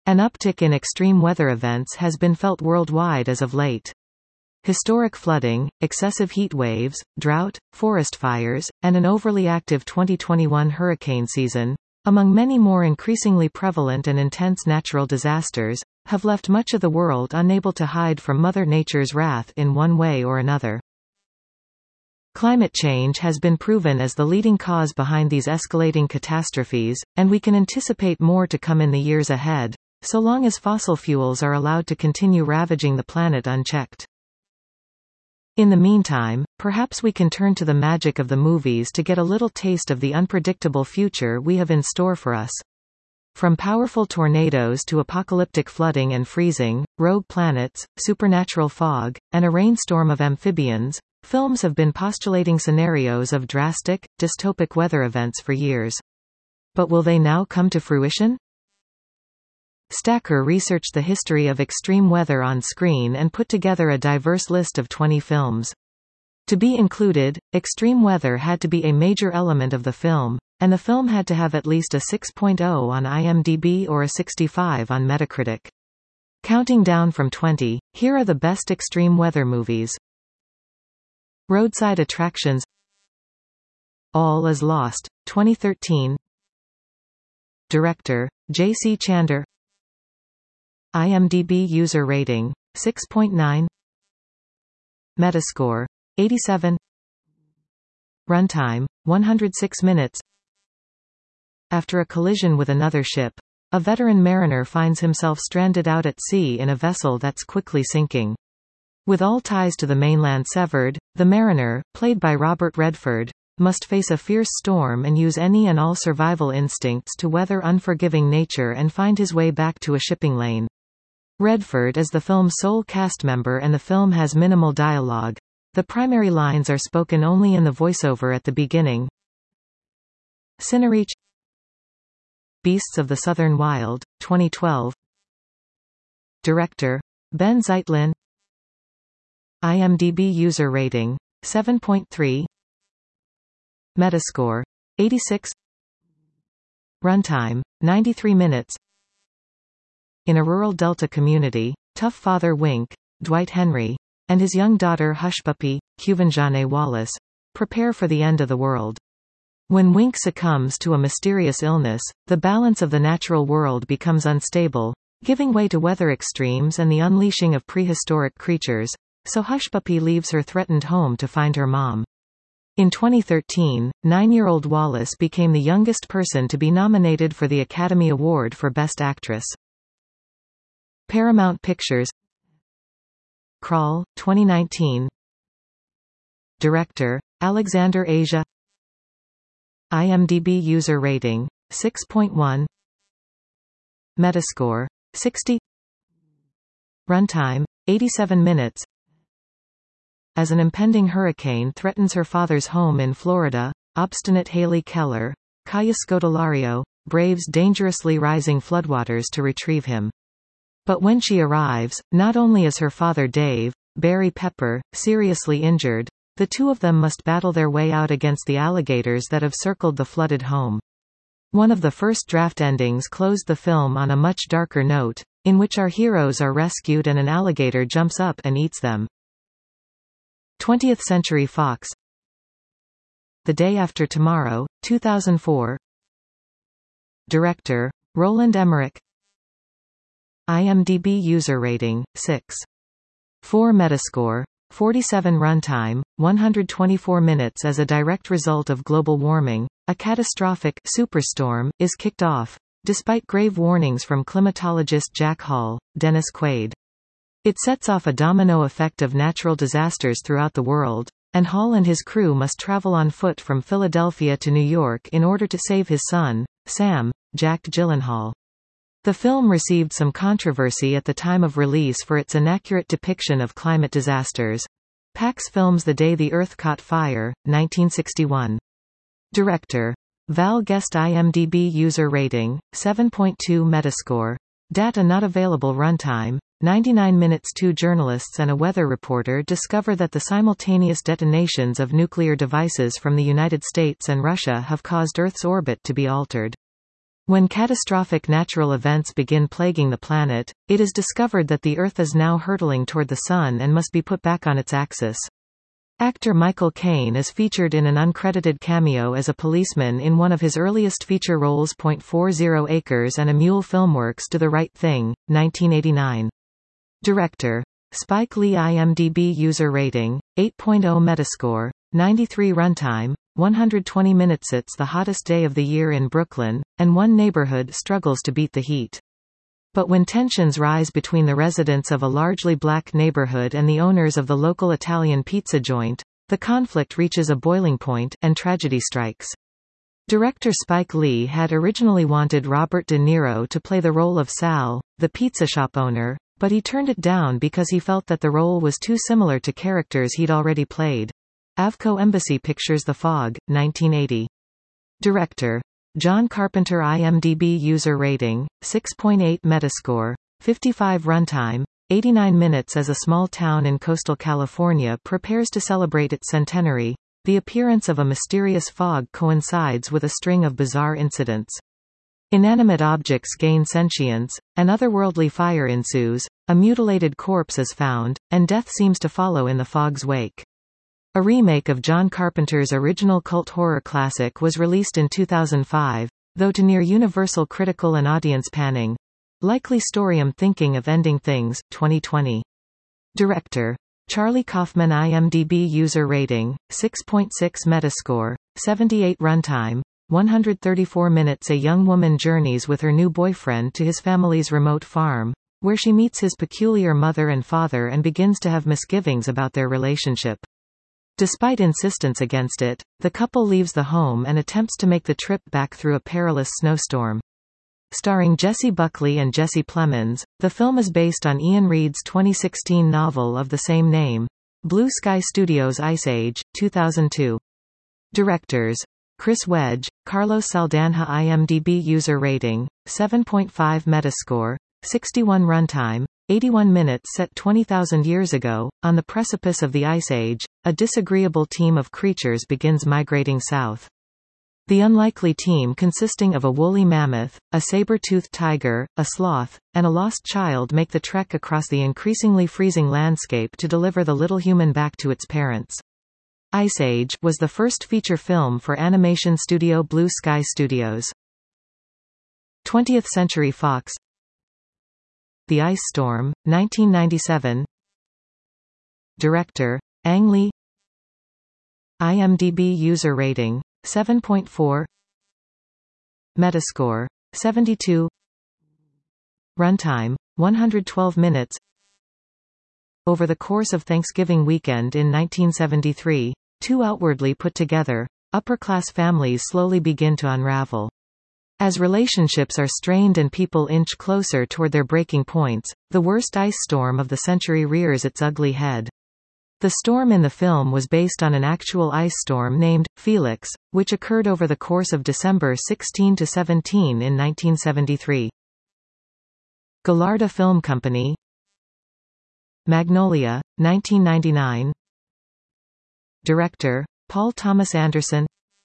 An uptick in extreme weather events has been felt worldwide as of late. Historic flooding, excessive heat waves, drought, forest fires, and an overly active 2021 hurricane season, among many more increasingly prevalent and intense natural disasters, have left much of the world unable to hide from Mother Nature's wrath in one way or another. Climate change has been proven as the leading cause behind these escalating catastrophes, and we can anticipate more to come in the years ahead, so long as fossil fuels are allowed to continue ravaging the planet unchecked. In the meantime, perhaps we can turn to the magic of the movies to get a little taste of the unpredictable future we have in store for us. From powerful tornadoes to apocalyptic flooding and freezing, rogue planets, supernatural fog, and a rainstorm of amphibians, films have been postulating scenarios of drastic, dystopic weather events for years. But will they now come to fruition? Stacker researched the history of extreme weather on screen and put together a diverse list of 20 films. To be included, extreme weather had to be a major element of the film, and the film had to have at least a 6.0 on IMDb or a 65 on Metacritic. Counting down from 20, here are the best extreme weather movies. Roadside Attractions. All Is Lost, 2013. Director, J.C. Chander. IMDb user rating, 6.9. Metascore, 87. Runtime, 106 minutes. After a collision with another ship, a veteran mariner finds himself stranded out at sea in a vessel that's quickly sinking. With all ties to the mainland severed, the mariner, played by Robert Redford, must face a fierce storm and use any and all survival instincts to weather unforgiving nature and find his way back to a shipping lane. Redford is the film's sole cast member and the film has minimal dialogue. The primary lines are spoken only in the voiceover at the beginning. Cinereach. Beasts of the Southern Wild, 2012. Director, Ben Zeitlin. IMDb user rating, 7.3. Metascore, 86. Runtime, 93 minutes. In a rural Delta community, tough father Wink, Dwight Henry, and his young daughter Hushpuppi, Quvenzhané Wallis, prepare for the end of the world. When Wink succumbs to a mysterious illness, the balance of the natural world becomes unstable, giving way to weather extremes and the unleashing of prehistoric creatures, so Hushpuppi leaves her threatened home to find her mom. In 2013, 9-year-old Wallis became the youngest person to be nominated for the Academy Award for Best Actress. Paramount Pictures. Crawl, 2019. Director, Alexander Aja. IMDb user rating, 6.1. Metascore, 60. Runtime, 87 minutes. As an impending hurricane threatens her father's home in Florida, obstinate Haley Keller, Kaya Scodelario, braves dangerously rising floodwaters to retrieve him. But when she arrives, not only is her father Dave, Barry Pepper, seriously injured, the two of them must battle their way out against the alligators that have circled the flooded home. One of the first draft endings closed the film on a much darker note, in which our heroes are rescued and an alligator jumps up and eats them. 20th Century Fox. The Day After Tomorrow, 2004. Director, Roland Emmerich. IMDb user rating, 6.4. Metascore, 47. Runtime, 124 minutes. As a direct result of global warming, a catastrophic superstorm is kicked off, despite grave warnings from climatologist Jack Hall, Dennis Quaid. It sets off a domino effect of natural disasters throughout the world, and Hall and his crew must travel on foot from Philadelphia to New York in order to save his son, Sam, Jack Gyllenhaal. The film received some controversy at the time of release for its inaccurate depiction of climate disasters. Pax Films The Day the Earth Caught Fire, 1961. Director, Val Guest. IMDb user rating, 7.2. Metascore. Data not available. Runtime, 99 minutes. Two journalists and a weather reporter discover that the simultaneous detonations of nuclear devices from the United States and Russia have caused Earth's orbit to be altered. When catastrophic natural events begin plaguing the planet, it is discovered that the Earth is now hurtling toward the Sun and must be put back on its axis. Actor Michael Caine is featured in an uncredited cameo as a policeman in one of his earliest feature roles. 40 Acres and a Mule Filmworks Do the Right Thing, 1989. Director Spike Lee. IMDb user rating 8.0, Metascore 93, runtime 120 minutes. It's the hottest day of the year in Brooklyn, and one neighborhood struggles to beat the heat. But when tensions rise between the residents of a largely black neighborhood and the owners of the local Italian pizza joint, the conflict reaches a boiling point, and tragedy strikes. Director Spike Lee had originally wanted Robert De Niro to play the role of Sal, the pizza shop owner, but he turned it down because he felt that the role was too similar to characters he'd already played. Avco Embassy Pictures. The Fog, 1980. Director John Carpenter. IMDb user rating 6.8, Metascore 55, runtime 89 minutes. As a small town in coastal California prepares to celebrate its centenary, the appearance of a mysterious fog coincides with a string of bizarre incidents. Inanimate objects gain sentience, an otherworldly fire ensues, a mutilated corpse is found, and death seems to follow in the fog's wake. A remake of John Carpenter's original cult horror classic was released in 2005, though to near universal critical and audience panning. Likely story. I'm Thinking of Ending Things, 2020. Director Charlie Kaufman. IMDb user rating 6.6, Metascore 78, runtime 134 minutes. A young woman journeys with her new boyfriend to his family's remote farm, where she meets his peculiar mother and father and begins to have misgivings about their relationship. Despite insistence against it, the couple leaves the home and attempts to make the trip back through a perilous snowstorm. Starring Jessie Buckley and Jesse Plemons, the film is based on Ian Reid's 2016 novel of the same name. Blue Sky Studios. Ice Age, 2002. Directors Chris Wedge, Carlos Saldanha. IMDb user rating 7.5, Metascore 61, runtime 81 minutes. Set 20,000 years ago, on the precipice of the Ice Age, a disagreeable team of creatures begins migrating south. The unlikely team, consisting of a woolly mammoth, a saber-toothed tiger, a sloth, and a lost child, make the trek across the increasingly freezing landscape to deliver the little human back to its parents. Ice Age was the first feature film for animation studio Blue Sky Studios. 20th Century Fox. The Ice Storm, 1997. Director Ang Lee. IMDb user rating 7.4, Metascore 72, runtime 112 minutes. Over the course of Thanksgiving weekend in 1973, two outwardly put together, upper-class families slowly begin to unravel. As relationships are strained and people inch closer toward their breaking points, the worst ice storm of the century rears its ugly head. The storm in the film was based on an actual ice storm named Felix, which occurred over the course of December 16 to 17 in 1973. Gallardo Film Company. Magnolia, 1999. Director Paul Thomas Anderson.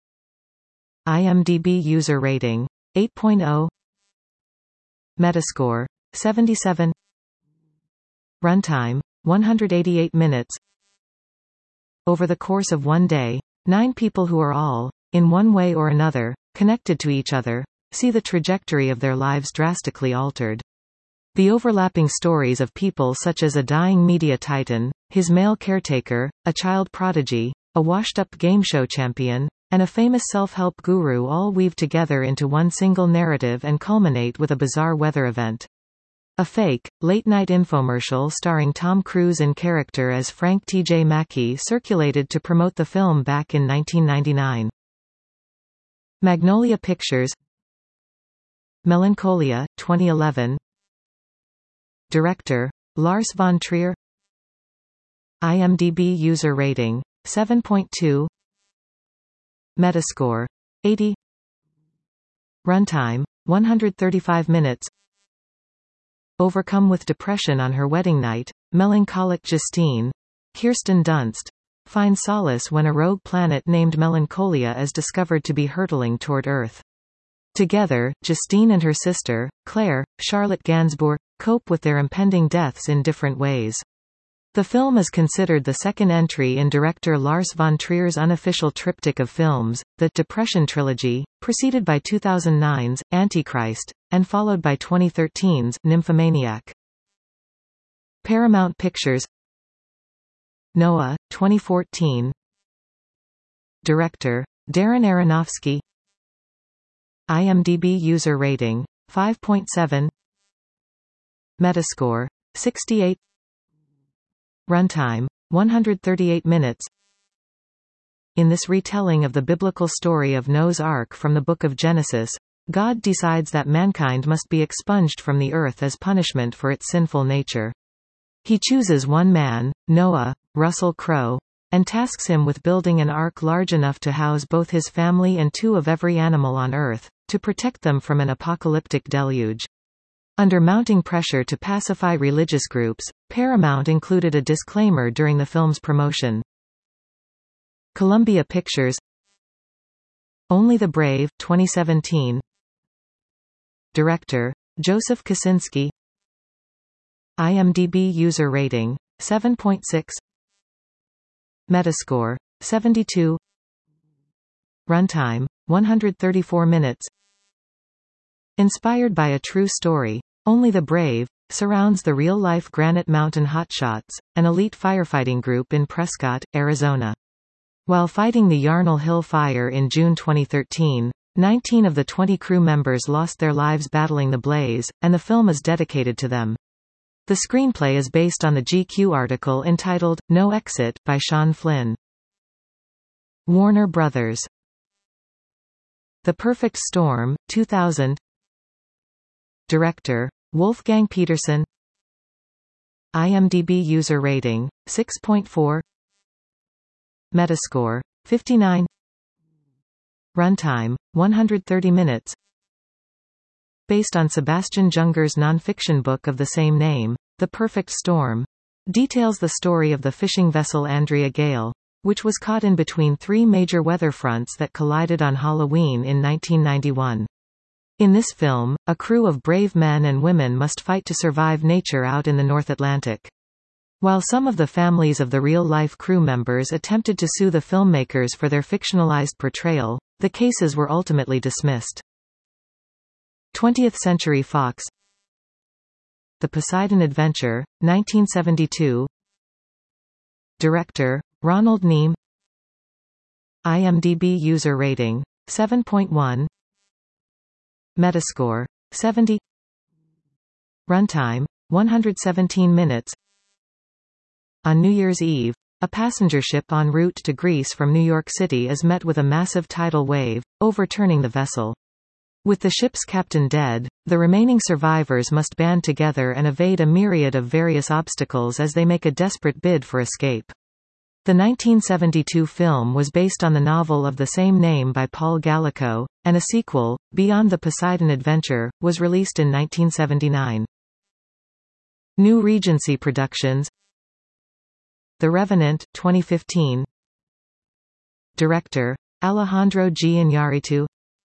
IMDb user rating 8.0, Metascore 77, runtime 188 minutes. Over the course of one day, 9 people who are all, in one way or another, connected to each other, see the trajectory of their lives drastically altered. The overlapping stories of people such as a dying media titan, his male caretaker, a child prodigy, a washed-up game show champion, and a famous self-help guru all weave together into one single narrative and culminate with a bizarre weather event. A fake, late-night infomercial starring Tom Cruise in character as Frank T.J. Mackey circulated to promote the film back in 1999. Magnolia Pictures. Melancholia, 2011. Director Lars von Trier. IMDb user rating 7.2, Metascore 80, runtime 135 minutes. Overcome with depression on her wedding night, melancholic Justine, Kirsten Dunst, finds solace when a rogue planet named Melancholia is discovered to be hurtling toward Earth. Together, Justine and her sister, Claire, Charlotte Gainsbourg, cope with their impending deaths in different ways. The film is considered the second entry in director Lars von Trier's unofficial triptych of films, the Depression Trilogy, preceded by 2009's Antichrist, and followed by 2013's Nymphomaniac. Paramount Pictures. Noah, 2014. Director Darren Aronofsky. IMDb user rating 5.7. Metascore 68. Runtime 138 minutes. In this retelling of the biblical story of Noah's Ark from the Book of Genesis, God decides that mankind must be expunged from the earth as punishment for its sinful nature. He chooses one man, Noah, Russell Crowe, and tasks him with building an ark large enough to house both his family and two of every animal on earth, to protect them from an apocalyptic deluge. Under mounting pressure to pacify religious groups, Paramount included a disclaimer during the film's promotion. Columbia Pictures. Only the Brave, 2017. Director Joseph Kosinski. IMDb user rating 7.6. Metascore 72. Runtime 134 minutes. Inspired by a true story, Only the Brave surrounds the real-life Granite Mountain Hotshots, an elite firefighting group in Prescott, Arizona. While fighting the Yarnell Hill Fire in June 2013, 19 of the 20 crew members lost their lives battling the blaze, and the film is dedicated to them. The screenplay is based on the GQ article entitled, No Exit, by Sean Flynn. Warner Brothers. The Perfect Storm, 2000. Director Wolfgang Peterson. IMDb user rating 6.4. Metascore 59. Runtime 130 minutes. Based on Sebastian Junger's non-fiction book of the same name, The Perfect Storm details the story of the fishing vessel Andrea Gale, which was caught in between three major weather fronts that collided on Halloween in 1991. In this film, a crew of brave men and women must fight to survive nature out in the North Atlantic. While some of the families of the real-life crew members attempted to sue the filmmakers for their fictionalized portrayal, the cases were ultimately dismissed. 20th Century Fox. The Poseidon Adventure, 1972. Director Ronald Neame. IMDb user rating 7.1. Metascore 70. Runtime 117 minutes. On New Year's Eve, a passenger ship en route to Greece from New York City is met with a massive tidal wave, overturning the vessel. With the ship's captain dead, the remaining survivors must band together and evade a myriad of various obstacles as they make a desperate bid for escape. The 1972 film was based on the novel of the same name by Paul Gallico, and a sequel, Beyond the Poseidon Adventure, was released in 1979. New Regency Productions. The Revenant, 2015. Director Alejandro G. Iñárritu.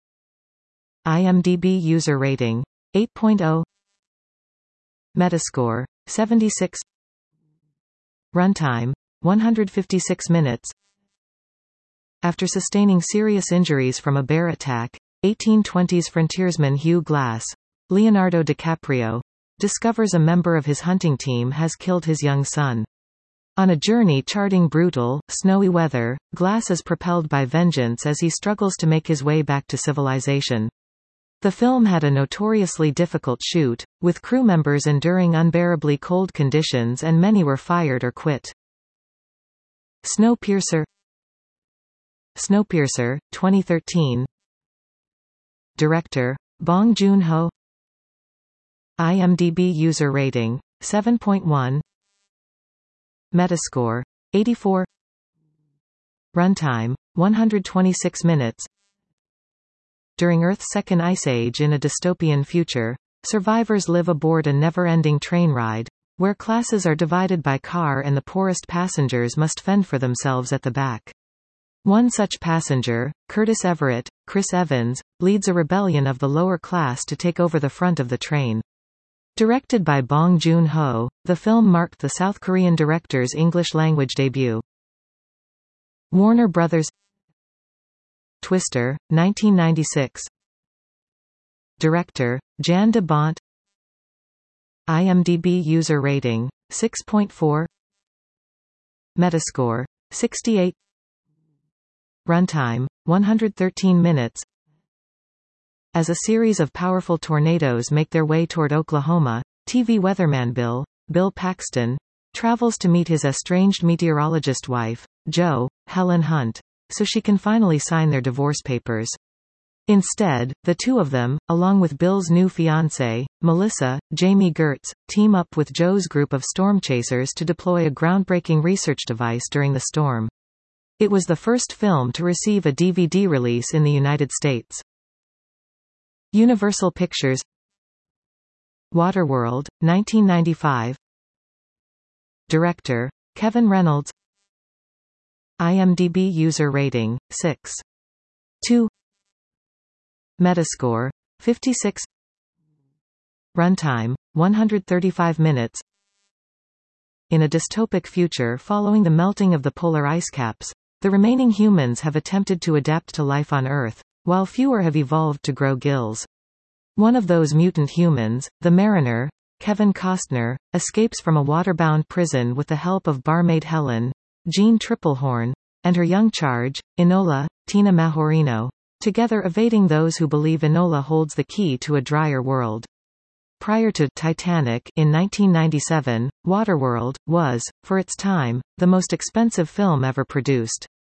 IMDb user rating 8.0. Metascore 76. Runtime 156 minutes. After sustaining serious injuries from a bear attack, 1820s frontiersman Hugh Glass, Leonardo DiCaprio, discovers a member of his hunting team has killed his young son. On a journey charting brutal, snowy weather, Glass is propelled by vengeance as he struggles to make his way back to civilization. The film had a notoriously difficult shoot, with crew members enduring unbearably cold conditions and many were fired or quit. Snowpiercer. Snowpiercer, 2013. Director Bong Joon-ho. IMDb user rating 7.1. Metascore 84. Runtime 126 minutes. During Earth's second ice age in a dystopian future, survivors live aboard a never-ending train ride, where classes are divided by car and the poorest passengers must fend for themselves at the back. One such passenger, Curtis Everett, Chris Evans, leads a rebellion of the lower class to take over the front of the train. Directed by Bong Joon-ho, the film marked the South Korean director's English-language debut. Warner Brothers. Twister, 1996. Director, Jan de Bont. IMDb user rating, 6.4. Metascore, 68. Runtime, 113 minutes. As a series of powerful tornadoes make their way toward Oklahoma, TV weatherman Bill Paxton, travels to meet his estranged meteorologist wife, Jo, Helen Hunt, so she can finally sign their divorce papers. Instead, the two of them, along with Bill's new fiancée, Melissa, Jamie Gertz, team up with Joe's group of storm chasers to deploy a groundbreaking research device during the storm. It was the first film to receive a DVD release in the United States. Universal Pictures. Waterworld, 1995. Director, Kevin Reynolds. IMDb user rating, 6.2. Metascore, 56. Runtime, 135 minutes. In a dystopic future following the melting of the polar ice caps, the remaining humans have attempted to adapt to life on Earth, while fewer have evolved to grow gills. One of those mutant humans, the Mariner, Kevin Costner, escapes from a waterbound prison with the help of barmaid Helen, Jean Triplehorn, and her young charge, Enola, Tina Majorino, together evading those who believe Enola holds the key to a drier world. Prior to Titanic in 1997, Waterworld was, for its time, the most expensive film ever produced.